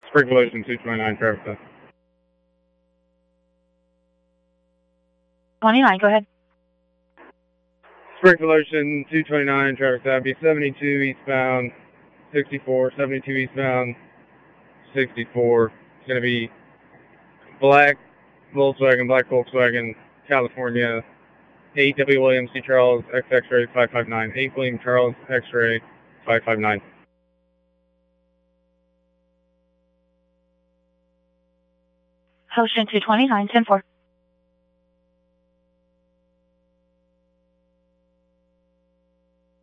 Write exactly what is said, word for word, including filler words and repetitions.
Springfield Ocean two twenty-nine, traffic stop. twenty-nine, go ahead. Springfield Ocean two twenty-nine, traffic stop, be seventy-two eastbound, sixty-four, seventy-two eastbound, sixty-four. It's going to be black Volkswagen, black Volkswagen, California, eight W William C. Charles, X X-ray five five nine, eight William Charles, X-ray five five nine. Ocean two twenty-nine, ten four.